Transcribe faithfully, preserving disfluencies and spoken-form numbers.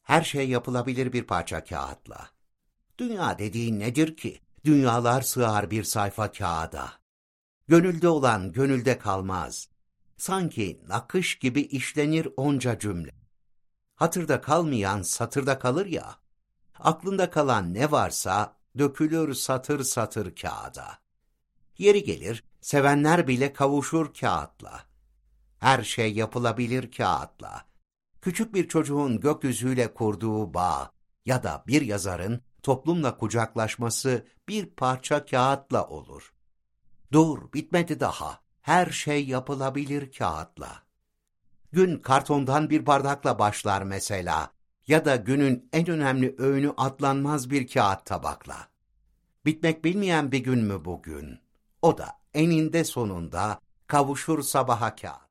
Her şey yapılabilir bir parça kağıtla. Dünya dediğin nedir ki? Dünyalar sığar bir sayfa kağıda. Gönülde olan gönülde kalmaz. Sanki nakış gibi işlenir onca cümle. Hatırda kalmayan satırda kalır ya. Aklında kalan ne varsa dökülür satır satır kağıda. Yeri gelir, sevenler bile kavuşur kağıtla. Her şey yapılabilir kağıtla. Küçük bir çocuğun gökyüzüyle kurduğu bağ ya da bir yazarın toplumla kucaklaşması bir parça kağıtla olur. Dur, bitmedi daha. Her şey yapılabilir kağıtla. Gün kartondan bir bardakla başlar mesela ya da günün en önemli öğünü atlanmaz bir kağıt tabakla. Bitmek bilmeyen bir gün mü bugün? O da eninde sonunda kavuşur sabaha kağıt.